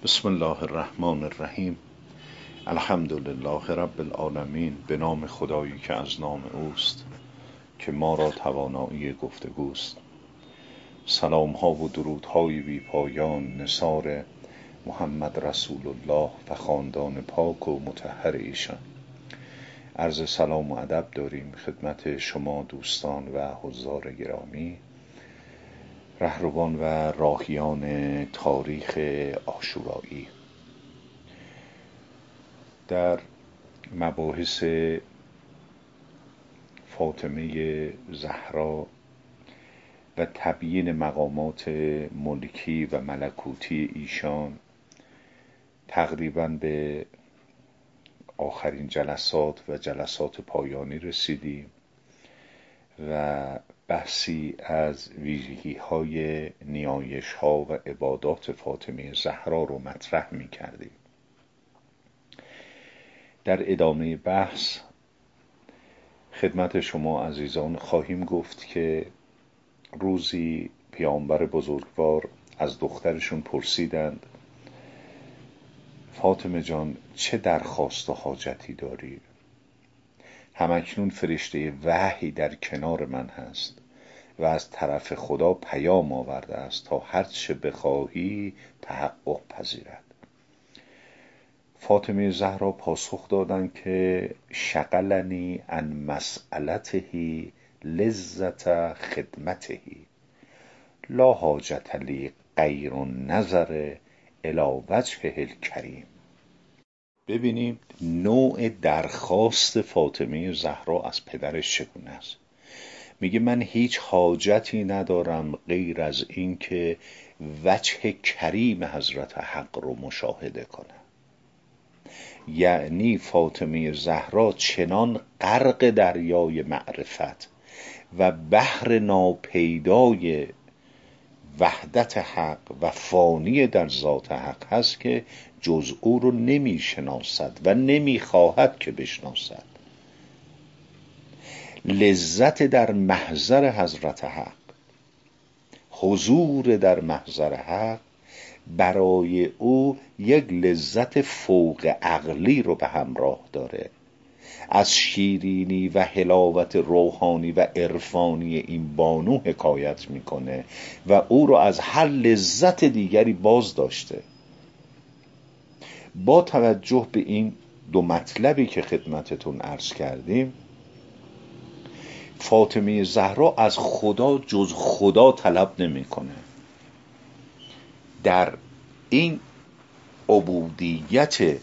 بسم الله الرحمن الرحیم. الحمدلله رب العالمین. به نام خدایی که از نام اوست، که ما را توانایی گفتگوست. سلام ها و درود های بی پایان نثار محمد رسول الله و خاندان پاک و مطهر ایشان. عرض سلام و ادب داریم خدمت شما دوستان و حضار گرامی، رهروان و راهیان تاریخ عاشورایی. در مباحث فاطمه زهرا و تبیین مقامات ملکی و ملکوتی ایشان تقریباً به آخرین جلسات و جلسات پایانی رسیدیم و بحثی از ویژگی‌های نیایش‌ها و عبادات فاطمه زهرا رو مطرح می‌کردیم. در ادامه بحث خدمت شما عزیزان خواهیم گفت که روزی پیامبر بزرگوار از دخترشون پرسیدند فاطمه جان چه درخواست و حاجتی داری؟ همکنون فرشته وحی در کنار من هست و از طرف خدا پیام آورده است تا هر چه بخواهی تحقق پذیرد. فاطمه زهرا پاسخ دادند که شغلنی عن مسئلته لذت خدمته لا حاجت لی غیر النظر الی وجهه الکریم. ببینیم نوع درخواست فاطمه زهرا از پدرش چگونه است. میگه من هیچ حاجتی ندارم غیر از این که وجه کریم حضرت حق رو مشاهده کنم. یعنی فاطمه زهرا چنان غرق دریای معرفت و بحر ناپیدای وحدت حق و فانی در ذات حق هست که جز او رو نمی شناسد و نمی خواهد که بشناسد. لذت در محضر حضرت حق، حضور در محضر حق برای او یک لذت فوق عقلی رو به همراه داره. از شیرینی و حلاوت روحانی و عرفانی این بانو حکایت میکنه و او رو از هر لذت دیگری باز داشته. با توجه به این دو مطلبی که خدمتتون عرض کردیم، فاطمه زهرا از خدا جز خدا طلب نمیکنه. در این عبودیت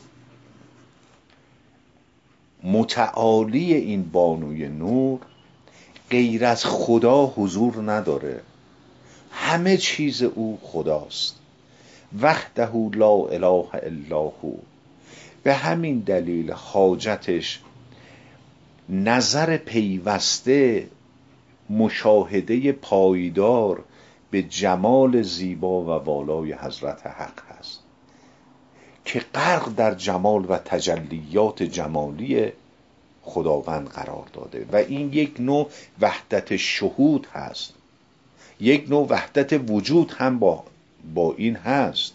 متعالی این بانوی نور غیر از خدا حضور نداره. همه چیز او خداست. وحده لا اله الا هو. به همین دلیل حاجتش نظر پیوسته، مشاهده پایدار به جمال زیبا و والای حضرت حق هست که غرق در جمال و تجلیات جمالی خداوند قرار داده و این یک نوع وحدت شهود هست. یک نوع وحدت وجود هم با این هست.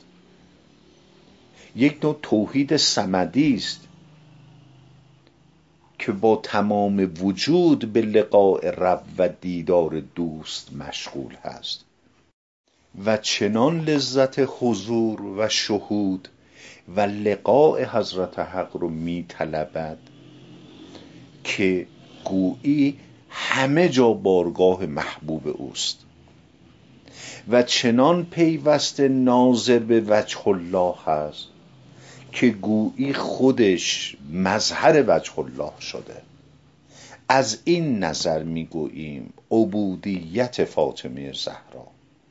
یک نوع توحید صمدی است که با تمام وجود به لقاء رب و دیدار دوست مشغول هست و چنان لذت حضور و شهود و لقاء حضرت حق رو می طلبد که گویی همه جا بارگاه محبوب اوست و چنان پیوسته ناظر به وجه الله هست که گویی خودش مظهر وجه الله شده. از این نظر می گوییم عبودیت فاطمه زهرا،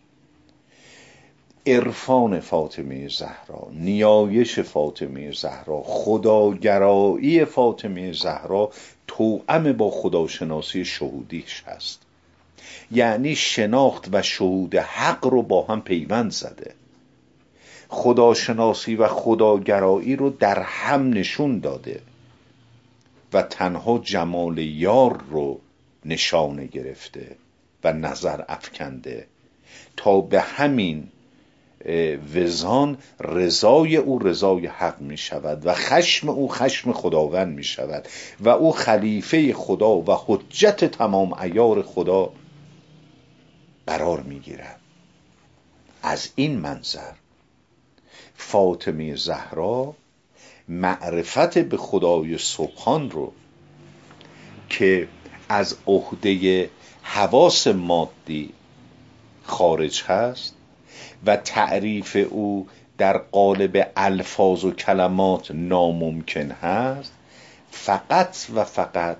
عرفان فاطمه زهرا، نیایش فاطمه زهرا، خداگرایی فاطمه زهرا توأم با خداشناسی شهودیش هست. یعنی شناخت و شهود حق رو با هم پیوند زده. خداشناسی و خداگرایی رو در هم نشون داده و تنها جمال یار رو نشانه گرفته و نظر افکنده تا به همین وزان رضای او رضای حق می شود و خشم او خشم خداوند می شود و او خلیفه خدا و حجت تمام عیار خدا قرار می گیرد. از این منظر فاطمه زهرا معرفت به خدای سبحان رو که از عهده حواس مادی خارج هست و تعریف او در قالب الفاظ و کلمات ناممکن هست، فقط و فقط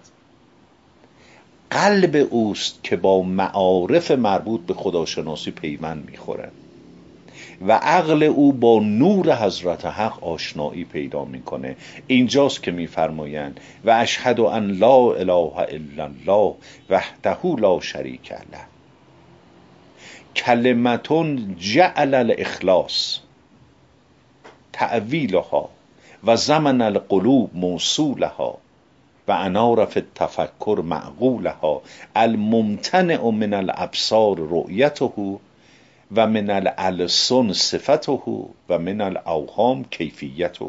قلب اوست که با معارف مربوط به خداشناسی پیوند میخوره و عقل او با نور حضرت حق آشنایی پیدا میکنه. اینجاست که میفرمایند و اشهد ان لا اله الا الله وحده لا شریک له کلمتون جعل الاخلاص تعویلها و زمن القلوب موصولها و انار فی التفکر معقولها الممتنع من الابصار رؤیته و من الالسن صفته و من الاوهام کیفیته.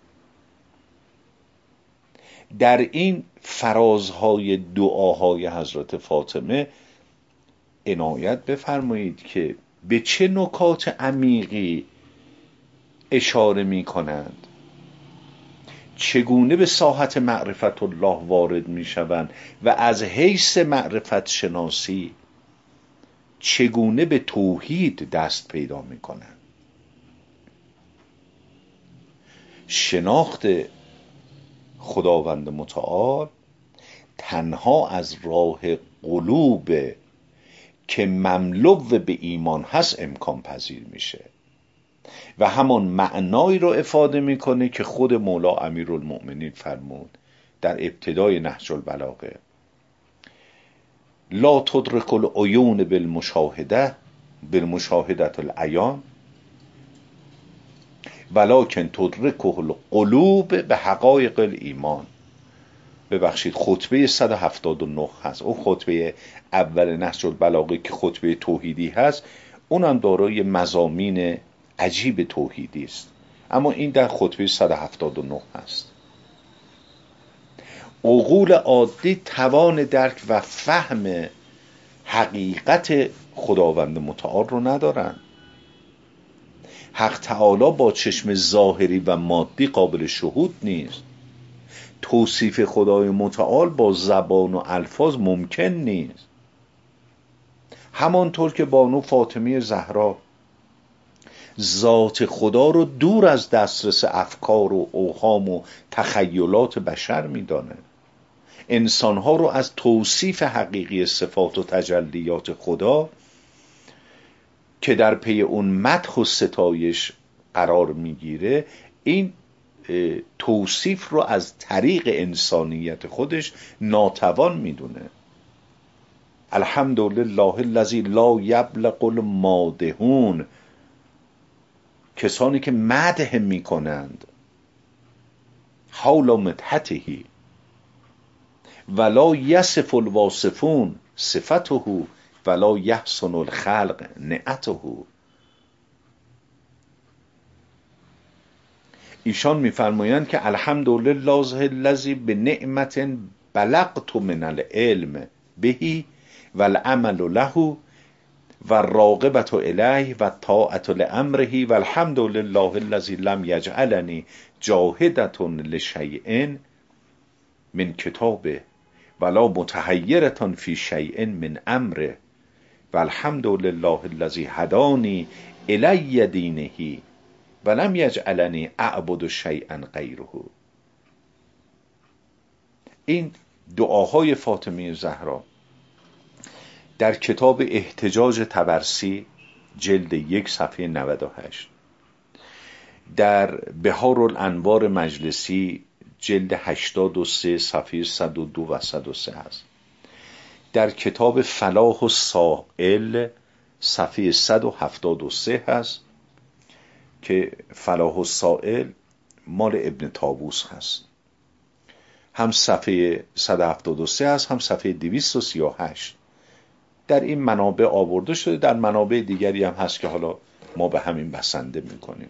در این فرازهای دعاهای حضرت فاطمه عنایت بفرمایید که به چه نکات عمیقی اشاره می کنند، چگونه به ساحت معرفت الله وارد می شوند و از حیث معرفت شناسی چگونه به توحید دست پیدا می کنند. شناخت خداوند متعال تنها از راه قلوب که مملو به ایمان هست امکان پذیر میشه و همان معنایی رو افاده میکنه که خود مولا امیرالمؤمنین فرمود در ابتدای نهج البلاغه: لا تدرک العیون بالمشاهدت العیان ولکن تدرکه القلوب به حقایق الایمان. ببخشید، خطبه 179 هست. اون خطبه اول نهج البلاغه که خطبه توحیدی هست، اونم دارای مضامین عجیب توحیدی است، اما این در خطبه 179 هست. عقول عادی توان درک و فهم حقیقت خداوند متعال رو ندارن. حق تعالی با چشم ظاهری و مادی قابل شهود نیست. توصیف خدای متعال با زبان و الفاظ ممکن نیست. همانطور که بانو فاطمه زهرا ذات خدا رو دور از دسترس افکار و اوهام و تخیلات بشر میدانه، انسانها رو از توصیف حقیقی صفات و تجلیات خدا که در پی اون مدح و ستایش قرار میگیره، این توصیف رو از طریق انسانیت خودش ناتوان میدونه. الحمدلله الذی لا یبلغ المادحون، کسانی که مدح میکنند حول مدحته ولا یصف الواصفون صفته ولا یحسن الخلق نعته. ایشان میفرمایند که الحمدلله الذی بنعمت بلغت من العلم بهی والعمل له والراغبة الیه والطاعة لامره والحمدلله الذی لم یجعلنی جاهدة لشیء من کتابه ولا متحیرة فی شیء من امره والحمدلله الذی هدانی الی دینه ولم یجعلنی اعبد شیئا غیره. این دعاهای فاطمه زهرا در کتاب احتجاج طبرسی جلد 1 صفحه 98، در بهار الانوار مجلسی جلد 83 صفحه 102 و 103 هست. در کتاب فلاح السائل صفحه 173 هست که فلاح السائل مال ابن طاووس هست، هم صفحه 173 هست هم صفحه 238. در این منابع آورده شده، در منابع دیگری هم هست که حالا ما به همین بسنده میکنیم.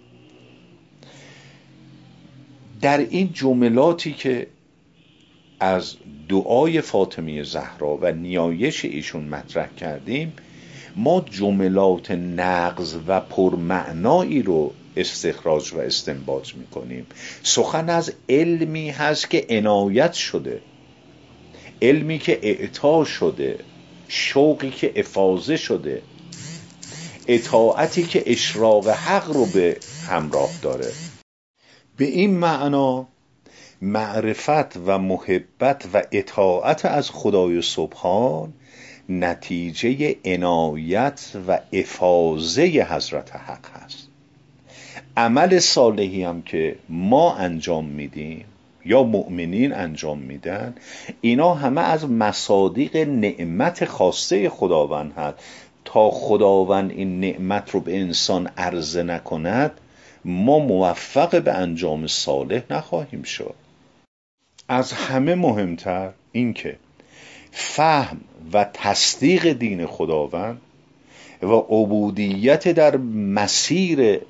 در این جملاتی که از دعای فاطمه زهرا و نیایش ایشون مطرح کردیم، ما جملات نغز و پرمعنایی رو استخراج و استنباط میکنیم. سخن از علمی هست که عنایت شده، علمی که اعطا شده، شوقی که افاضه شده، اطاعتی که اشراق حق رو به همراه داره. به این معنا معرفت و محبت و اطاعت از خدای سبحان نتیجه عنایت و افاضه حضرت حق هست. عمل صالحی هم که ما انجام میدیم یا مؤمنین انجام میدن، اینا همه از مصادیق نعمت خاصه خداوند هست. تا خداوند این نعمت رو به انسان عرضه نکند، ما موفق به انجام صالح نخواهیم شد. از همه مهمتر این که فهم و تصدیق دین خداوند و عبودیت در مسیر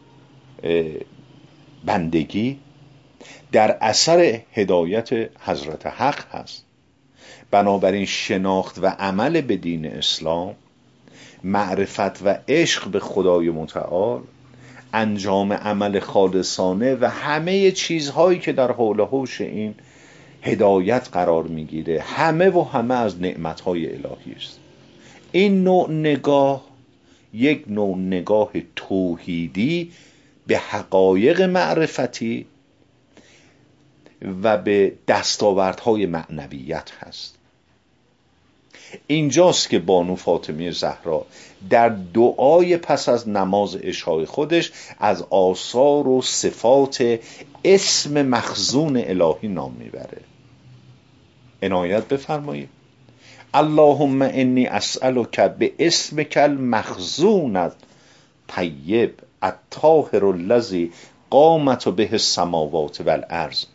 بندگی در اثر هدایت حضرت حق هست. بنابراین شناخت و عمل به دین اسلام، معرفت و عشق به خدای متعال، انجام عمل خالصانه و همه چیزهایی که در حول و حوش این هدایت قرار میگیره، همه و همه از نعمتهای الهی است. این نوع نگاه یک نوع نگاه توحیدی به حقایق معرفتی و به دستاوردهای معنویت هست. اینجاست که بانو فاطمه زهرا در دعای پس از نماز عشای خودش از آثار و صفات اسم مخزون الهی نام میبره. عنایت بفرمایید. اللهم انی اسألک به اسمک المخزون الطیب الطاهر الذی قامت به السماوات والارض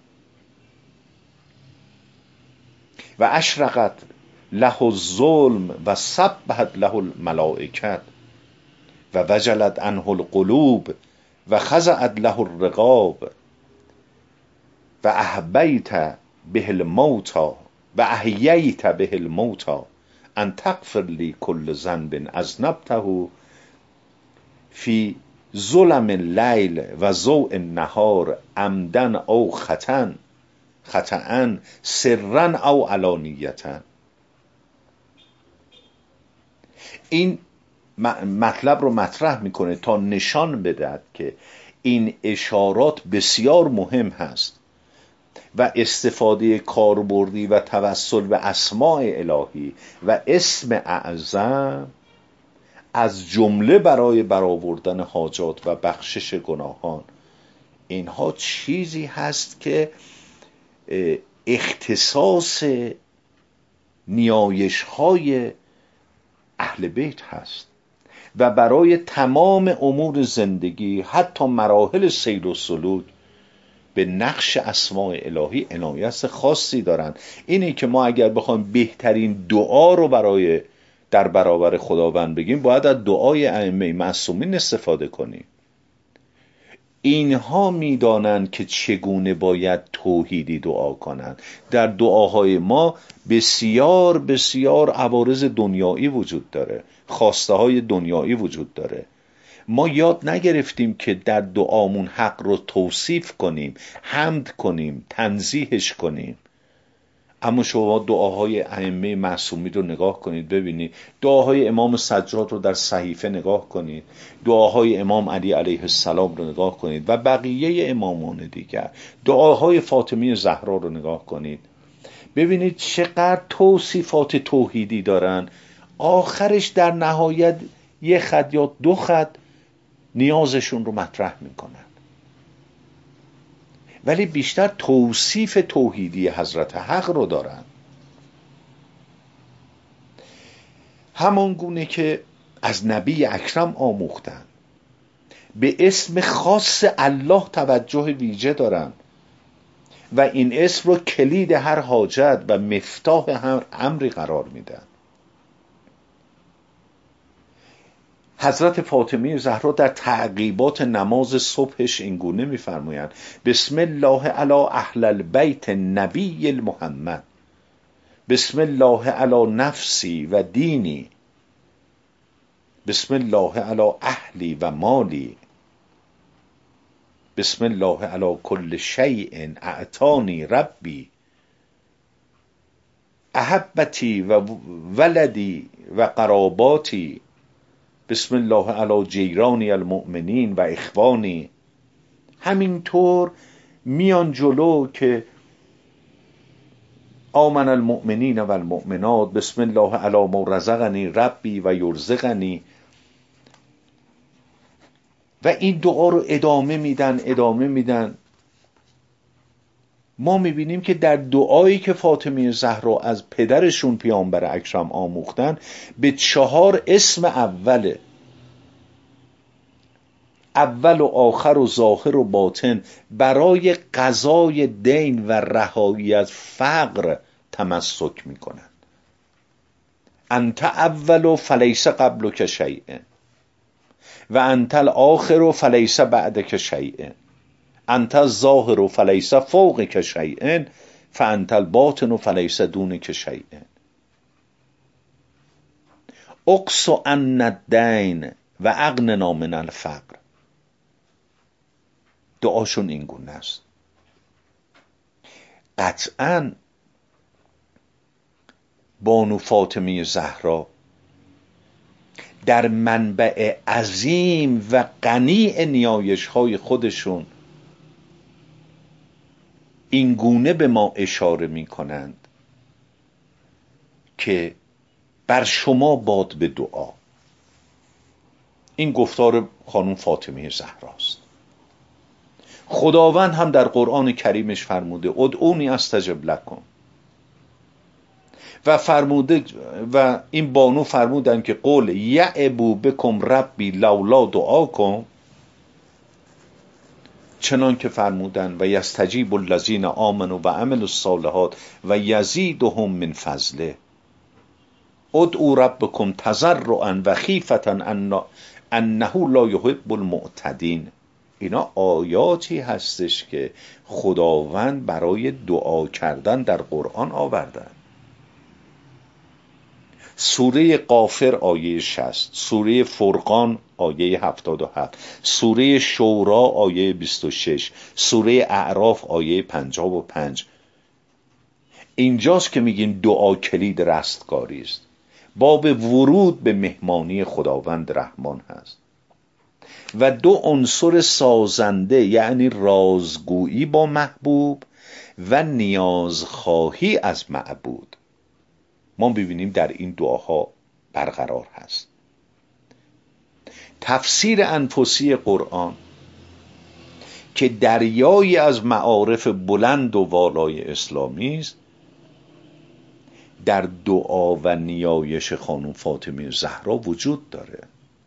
و اشرقت له الظلم و سبحت له الملائکه و وجلت عنه القلوب و خضعت له الرقاب و احبیت به الموتى و احییت به الموتى ان تغفر لی کل ذنب اذنبته فی ظلم اللیل و ضوء النهار عمدا او خطأ سرا او علانیتا. این مطلب رو مطرح میکنه تا نشان بدهد که این اشارات بسیار مهم هست و استفاده کاربردی و توسل به اسماء الهی و اسم اعظم از جمله برای برآوردن حاجات و بخشش گناهان، اینها چیزی هست که اختصاص نیایش های اهل بیت هست و برای تمام امور زندگی، حتی مراحل سیر و سلوک، به نقش اسماء الهی عنایت خاصی دارند. اینه که ما اگر بخوایم بهترین دعا رو برای در برابر خداوند بگیم، باید از دعای ائمه معصومین استفاده کنیم. اینها میدانند که چگونه باید توحیدی دعا کنند. در دعاهای ما بسیار بسیار عوارض دنیایی وجود داره، خواسته های دنیایی وجود داره. ما یاد نگرفتیم که در دعامون حق رو توصیف کنیم، حمد کنیم، تنزیهش کنیم. اما شما دعاهای ائمه معصومین رو نگاه کنید، ببینید دعاهای امام سجاد رو در صحیفه نگاه کنید، دعاهای امام علی علیه السلام رو نگاه کنید و بقیه امامان دیگر، دعاهای فاطمه زهرا رو نگاه کنید، ببینید چقدر توصیفات توحیدی دارن. آخرش در نهایت یه خط یا دو خط نیازشون رو مطرح میکنن، ولی بیشتر توصیف توحیدی حضرت حق رو دارن. همان گونه که از نبی اکرم آموختن، به اسم خاص الله توجه ویژه دارن و این اسم رو کلید هر حاجت و مفتاح هر امری قرار میدن. حضرت فاطمه زهرا در تعقیبات نماز صبحش اینگونه می‌فرمایند: بسم الله علی اهل البیت نبی المحمد، بسم الله علی نفسی و دینی، بسم الله علی اهلی و مالی، بسم الله علی کل شیء اعطانی ربی، احبتی و ولدی و قراباتی، بسم الله علی جیرانی المؤمنین و اخوانی. همینطور میان جلو که آمن المؤمنین و المؤمنات، بسم الله علی ما رزقنی ربی و یرزقنی، و این دعا رو ادامه میدن. ما میبینیم که در دعایی که فاطمه زهرا از پدرشون پیامبر اکرم آموختن به 4 اسم اول و آخر و ظاهر و باطن برای قضای دین و رهایی از فقر تمسک میکنن. انت اول فلیس قبلک شیء و انت الاخر فلیس بعدک شیء، انت الظاهر فلیس فوقک شیء فانت الباطن فلیس دونک شیء. اقص عنا الدین و اغننا من الفقر. دعاشون این گونه است. قطعاً بانو فاطمه زهرا در منبع عظیم و غنی نیایش های خودشون این گونه به ما اشاره می کنند که بر شما باد به دعا. این گفتار خانم فاطمه زهراست. خداوند هم در قرآن کریمش فرموده ادعونی استجب لکم، و فرموده و این بانو فرمودن که قول یعبو بکم ربی لولا دعاکم، چنان که فرمودن و یستجیب الذین آمنوا و عملوا الصالحات و یزیدهم من فضله، ادعوا ربکم تضرعا و خیفة انه لا یحب المعتدین. اینا آیاتی هستش که خداوند برای دعا کردن در قرآن آوردن. سوره غافر آیه 60، سوره فرقان آیه 77، سوره شورا آیه 26، سوره اعراف آیه 55. اینجاست که میگیم دعا کلید رستگاری است. باب ورود به مهمانی خداوند رحمان هست. و 2 عنصر سازنده یعنی رازگویی با محبوب و نیازخواهی از معبود ما ببینیم در این دعاها برقرار هست. تفسیر انفسی قرآن که دریایی از معارف بلند و والای اسلامی است، در دعا و نیایش خانم فاطمه زهرا وجود داره.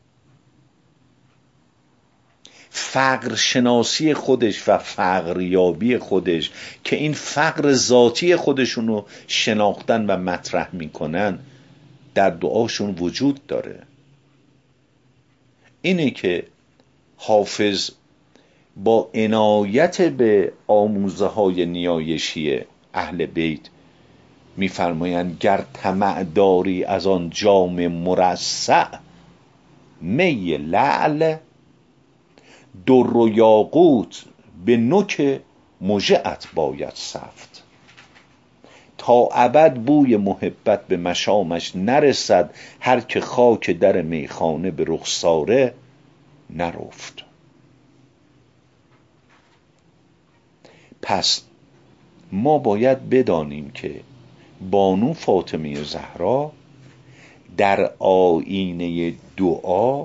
فقر شناسی خودش و فقریابی خودش که این فقر ذاتی خودشونو شناختن و مطرح میکنن در دعاشون وجود داره. اینه که حافظ با عنایت به آموزه های نیایشی اهل بیت میفرمایند گر طمع داری از آن جام مرصع، می لعل در و یاقوت به نوک مژه‌ات باید سفت، تا ابد بوی محبت به مشامش نرسد، هر که خاک در میخانه به رخساره نرفت. پس ما باید بدانیم که بانو فاطمه زهرا در آیینه دعا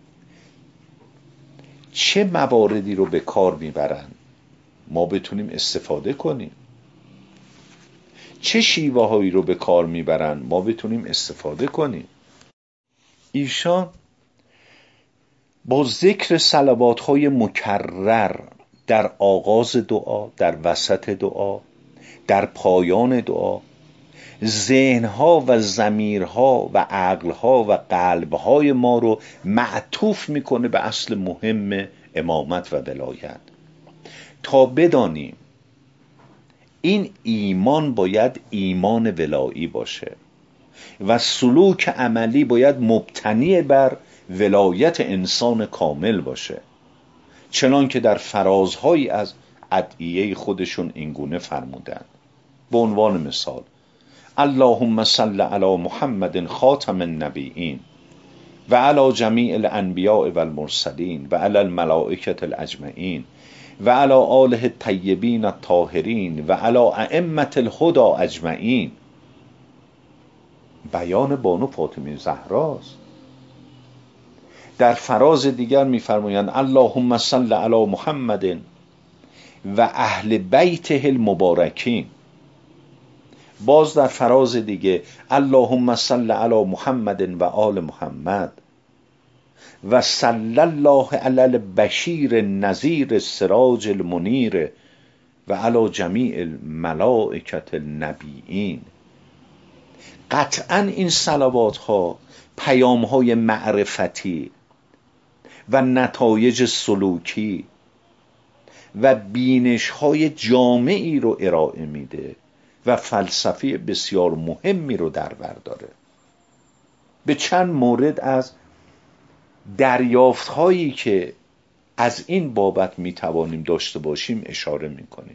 چه مواردی رو به کار میبرن ما بتونیم استفاده کنیم، چه شیوه هایی رو به کار میبرن ما بتونیم استفاده کنیم. ایشان با ذکر صلوات های مکرر در آغاز دعا، در وسط دعا، در پایان دعا ذهنها و ضمیرها و عقلها و قلبهای ما رو معطوف میکنه به اصل مهم امامت و ولایت، تا بدانیم این ایمان باید ایمان ولایی باشه و سلوک عملی باید مبتنی بر ولایت انسان کامل باشه، چنان که در فرازهایی از ادعیه خودشون اینگونه فرمودند. به عنوان مثال: اللهم صل علی محمد خاتم النبیین و علی جمیع الانبیاء و المرسلین و علی الملائکة الاجمعین و علی آله الطیبین الطاهرین و علی ائمة الهدی اجمعین. بیان بانو فاطمه زهراست. در فراز دیگر می‌فرمایند اللهم صل علی محمد و اهل بیته المبارکین. باز در فراز دیگه اللهم صل علی محمد و آل محمد و صلی الله علی البشیر النذیر السراج المنیر و علی جمیع الملائکة النبیین. قطعا این صلوات ها پیام های معرفتی و نتایج سلوکی و بینش های جامعی رو ارائه میده و فلسفی بسیار مهمی رو در بر داره. به چند مورد از دریافت هایی که از این بابت میتوانیم داشته باشیم اشاره میکنیم.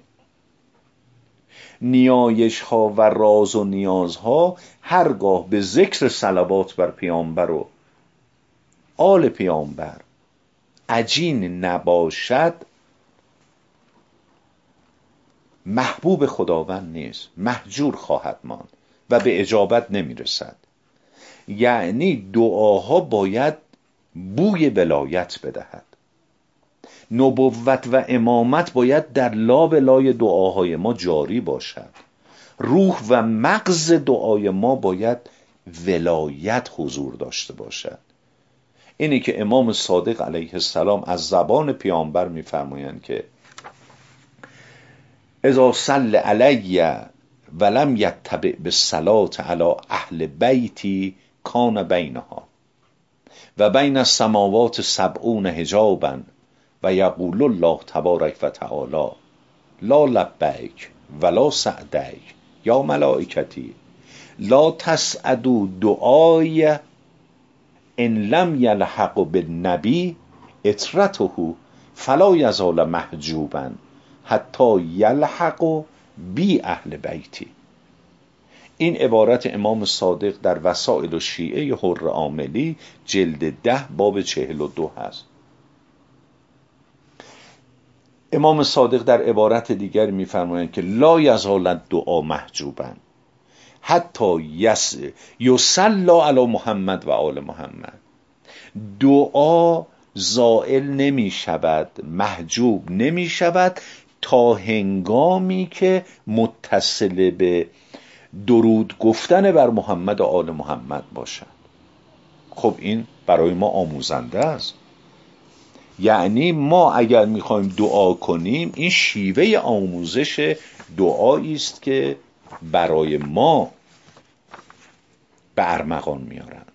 نیایش ها و راز و نیازها هرگاه به ذکر صلوات بر پیامبر و آل پیامبر عجین نباشد محبوب خداوند نیست، محجور خواهد ماند و به اجابت نمیرسد. یعنی دعاها باید بوی ولایت بدهد. نبوت و امامت باید در لابلای دعاهای ما جاری باشد. روح و مغز دعای ما باید ولایت حضور داشته باشد. اینی که امام صادق علیه السلام از زبان پیامبر میفرمایند که اذا صل علی ولم یتبع بالصلاة علی اهل بیتی کان بینها و بین السماوات 70 حجابا و یقول الله تبارک و تعالی لا لبیک ولا سعدیک یا ملائکتی لا تسعدوا دعای ان لم یلحق بالنبی اطرته فلا یزال محجوبا حتی یلحق بی اهل بیتی. این عبارت امام صادق در وسائل الشیعه حر عاملی جلد 10 باب 42 هست. امام صادق در عبارت دیگر می‌فرمایند که لا یزال الدعاء محجوبا حتی یصلی علی محمد و آل محمد. دعا زائل نمی شود، محجوب نمی شود تا هنگامی که متصل به درود گفتن بر محمد و آل محمد باشد. خب این برای ما آموزنده است. یعنی ما اگر میخوایم دعا کنیم این شیوه آموزش دعایی است که برای ما به ارمغان میارند.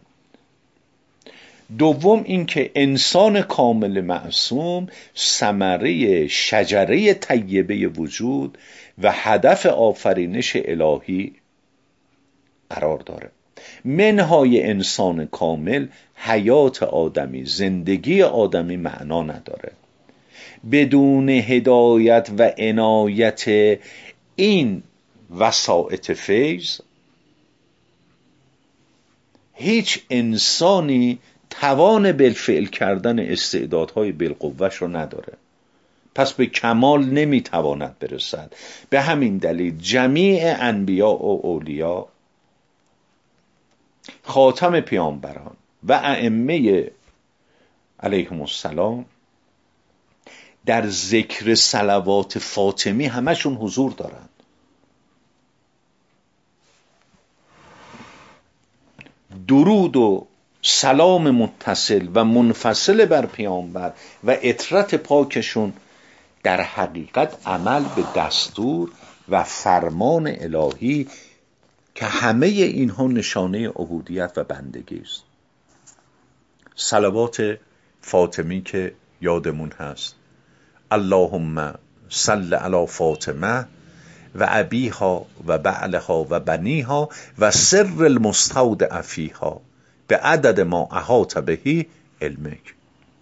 دوم این که انسان کامل معصوم ثمره شجره طیبه وجود و هدف آفرینش الهی قرار داره. منهای انسان کامل حیات آدمی، زندگی آدمی معنا نداره. بدون هدایت و عنایت این وسائط فیض هیچ انسانی توان بالفعل کردن استعدادهای بالقوهش رو نداره، پس به کمال نمیتواند برسد. به همین دلیل جمیع انبیا و اولیا، خاتم پیامبران و ائمه علیهم السلام در ذکر صلوات فاطمی همشون حضور دارند. درود و سلام متصل و منفصل بر پیامبر و عطرت پاکشون در حقیقت عمل به دستور و فرمان الهی که همه اینها نشانه عبودیت و بندگی است. صلوات فاطمی که یادمون هست: اللهم صل علی فاطمه و ابیها و بعلها و بنیها و سر المستودع فیها به عدد ما احاط بهی علمک،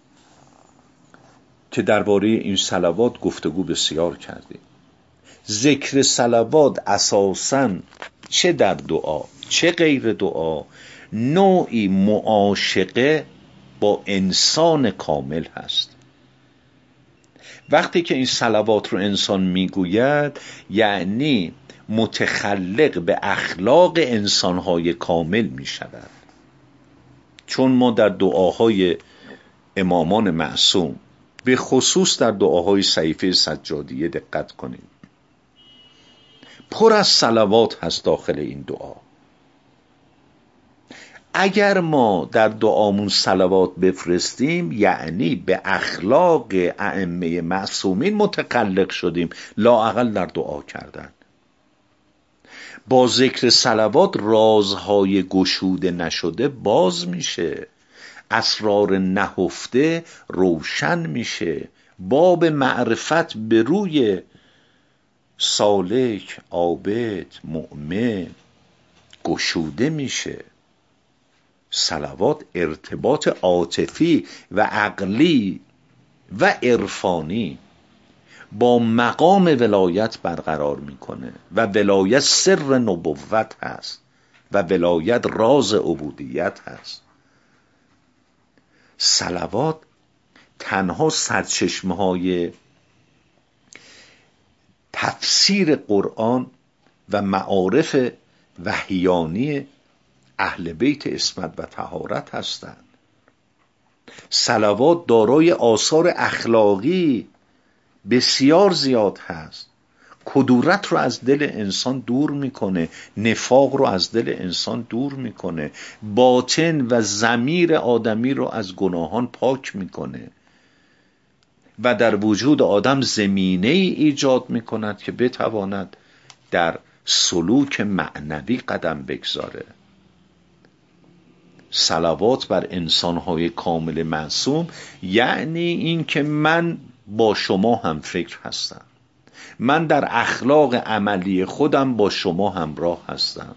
که درباره این صلوات گفتگو بسیار کردیم. ذکر صلوات اساساً چه در دعا چه غیر دعا نوعی معاشقه با انسان کامل هست. وقتی که این صلوات رو انسان میگوید یعنی متخلق به اخلاق انسانهای کامل میشود. چون ما در دعاهای امامان معصوم، به خصوص در دعاهای صحیفه سجادیه دقت کنیم، پر از صلوات هست داخل این دعا. اگر ما در دعامون صلوات بفرستیم یعنی به اخلاق ائمه معصومین متخلق شدیم، لااقل در دعا کردن. با ذکر صلوات رازهای گشوده نشده باز میشه، اسرار نهفته روشن میشه، باب معرفت به روی سالک، عابد، مؤمن گشوده میشه. صلوات ارتباط عاطفی و عقلی و عرفانی با مقام ولایت برقرار میکنه و ولایت سر نبوت هست و ولایت راز عبودیت هست. صلوات تنها سرچشمه های تفسیر قرآن و معارف وحیانی اهل بیت عصمت و طهارت هستند. صلوات دارای آثار اخلاقی بسیار زیاد هست. کدورت رو از دل انسان دور میکنه، نفاق رو از دل انسان دور میکنه، باطن و ضمیر آدمی رو از گناهان پاک میکنه و در وجود آدم زمینه ای ایجاد میکند که بتواند در سلوک معنوی قدم بگذاره. صلوات بر انسانهای کامل معصوم یعنی این که من با شما هم فکر هستم، من در اخلاق عملی خودم با شما همراه هستم،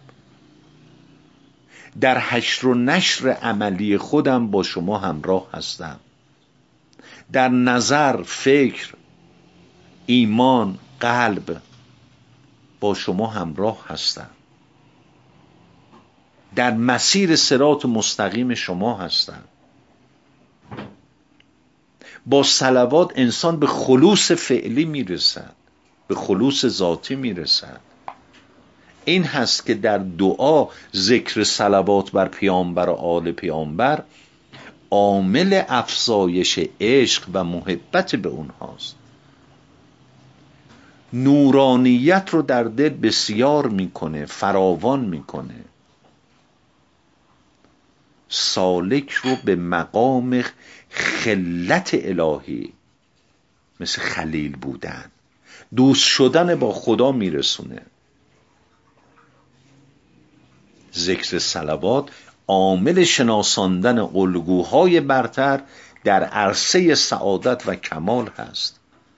در حشر و نشر عملی خودم با شما همراه هستم، در نظر، فکر، ایمان، قلب با شما همراه هستم، در مسیر صراط مستقیم شما هستم. با صلوات انسان به خلوص فعلی میرسد، به خلوص ذاتی میرسد. این هست که در دعا ذکر صلوات بر پیامبر و آل پیامبر عامل افزایش عشق و محبت به اونهاست. نورانیت رو در دل بسیار میکنه، فراوان میکنه. سالک رو به مقام خلت الهی، مثل خلیل بودن، دوست شدن با خدا میرسونه. ذکر صلوات عامل شناساندن الگوهای برتر در عرصه سعادت و کمال هست.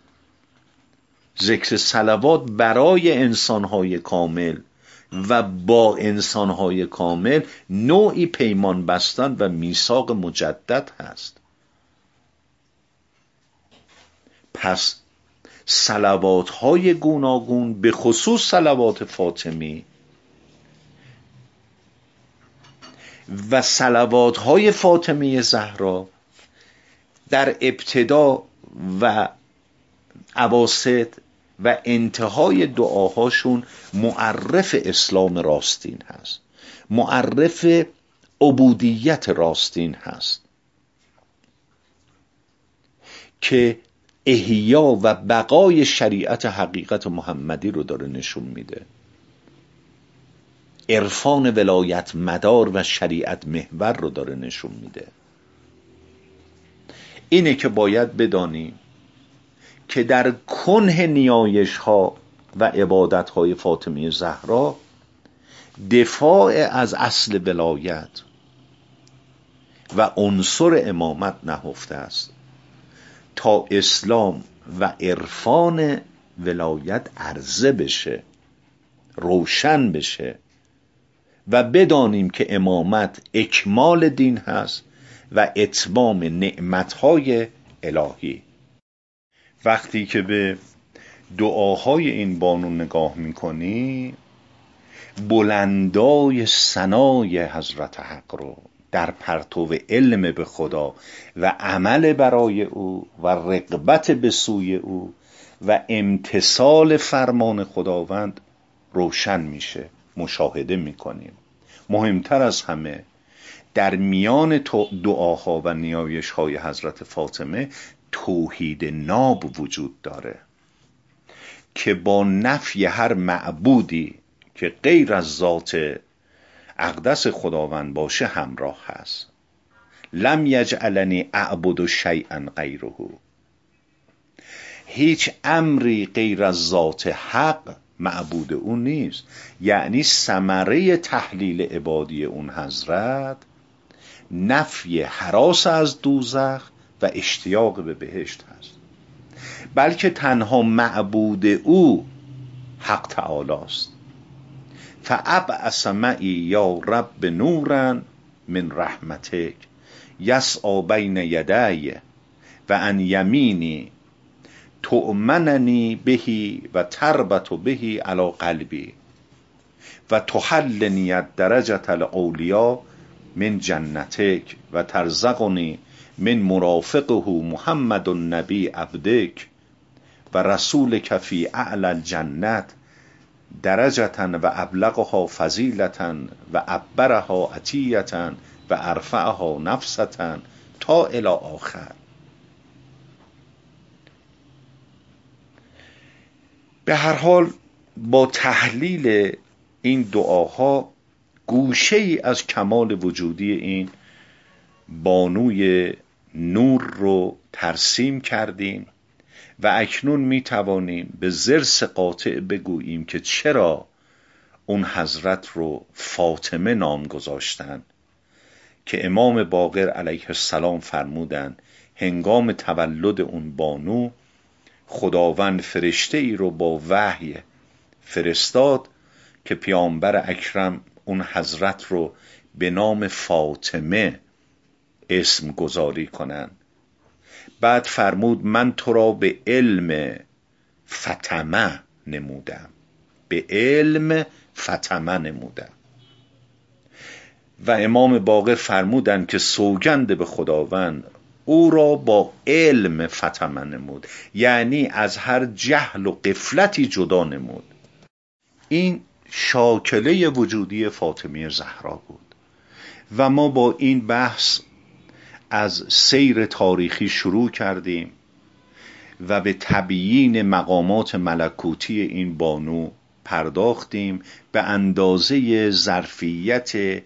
ذکر صلوات برای انسانهای کامل و با انسانهای کامل نوعی پیمان بستن و میثاق مجدد هست. پس صلواتهای گوناگون به خصوص صلوات فاطمی و صلواتهای فاطمی زهرا در ابتدا و اواسط و انتهای دعاهاشون معرف اسلام راستین هست، معرف عبودیت راستین هست که احیا و بقای شریعت حقیقت محمدی رو داره نشون میده. عرفان ولایت مدار و شریعت محور رو داره نشون میده. اینه که باید بدانیم که در کنه نیایش ها و عبادت های فاطمی زهرا دفاع از اصل ولایت و عنصر امامت نهفته است تا اسلام و عرفان ولایت عرضه بشه، روشن بشه و بدانیم که امامت اکمال دین هست و اتمام نعمتهای الهی. وقتی که به دعاهای این بانو نگاه میکنی، بلندای ثنای حضرت حق رو در پرتو علم به خدا و عمل برای او و رغبت به سوی او و امتثال فرمان خداوند روشن میشه، مشاهده میکنیم. مهمتر از همه در میان دعاها و نیایش‌های حضرت فاطمه توحید ناب وجود داره که با نفی هر معبودی که غیر از ذات اقدس خداوند باشه همراه هست. لم یجعلنی اعبد شیئا غیره، هیچ امری غیر از ذات حق معبود اون نیست. یعنی ثمره تحلیل عبادی اون حضرت نفی هراس از دوزخ و اشتیاق به بهشت هست، بلکه تنها معبود او حق تعالی است. فابعث معی یا رب نورا من رحمتک یسعی بین یدی و عن یمینی تؤمننی بهی و تربط بهی علی قلبی و تحلنی الدرجة العلیا من جنتک و ترزقنی من مرافقه محمد النبی عبدک و رسولک فی اعلی الجنت درجة و ابلغها فضیلة و ابرها عطیة و ارفعها نفسة تا الی آخر. به هر حال با تحلیل این دعاها گوشه ای از کمال وجودی این بانوی نور رو ترسیم کردیم و اکنون می توانیم به ضرس قاطع بگوییم که چرا اون حضرت رو فاطمه نام گذاشتن که امام باقر علیه السلام فرمودن هنگام تولد اون بانو خداوند فرشته ای رو با وحی فرستاد که پیامبر اکرم اون حضرت رو به نام فاطمه اسم گذاری کنن. بعد فرمود من تو را به علم فاطمه نمودم، به علم فاطمه نمودم. و امام باقر فرمودن که سوگند به خداوند او را با علم فاطمه نمود، یعنی از هر جهل و غفلتی جدا نمود. این شاکله وجودی فاطمه زهرا بود و ما با این بحث از سیر تاریخی شروع کردیم و به تبیین مقامات ملکوتی این بانو پرداختیم به اندازه ظرفیت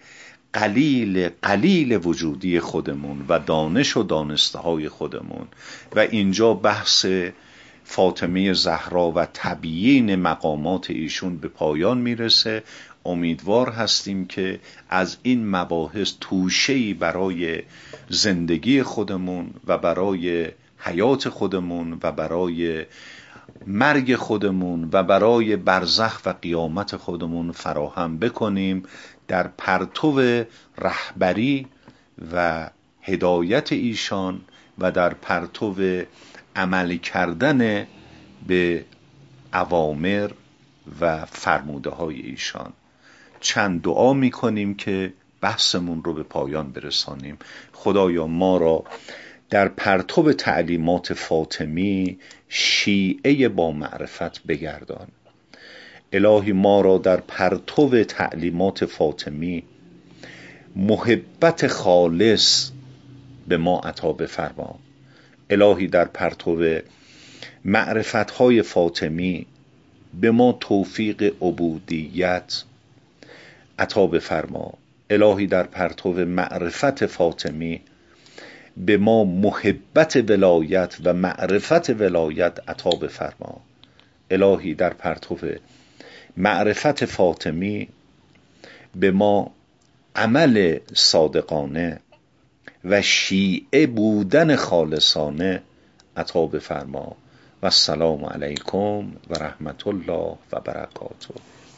قلیل وجودی خودمون و دانش و دانسته های خودمون و اینجا بحث فاطمه زهرا و تبیین مقامات ایشون به پایان میرسه. امیدوار هستیم که از این مباحث توشه‌ای برای زندگی خودمون و برای حیات خودمون و برای مرگ خودمون و برای برزخ و قیامت خودمون فراهم بکنیم در پرتو رهبری و هدایت ایشان و در پرتو عمل کردن به اوامر و فرموده های ایشان. چند دعا میکنیم که بحثمون رو به پایان برسانیم. خدایا ما را در پرتو تعلیمات فاطمی شیعه با معرفت بگردان. الهی ما را در پرتو تعلیمات فاطمی محبت خالص به ما عطا بفرما. الهی در پرتو معرفت‌های فاطمی به ما توفیق عبودیت عطا بفرما. الهی در پرتو معرفت فاطمی به ما محبت ولایت و معرفت ولایت عطا بفرما. الهی در پرتو معرفت فاطمی به ما عمل صادقانه و شیعه بودن خالصانه عطا بفرما و السلام علیکم و رحمت الله و برکاته.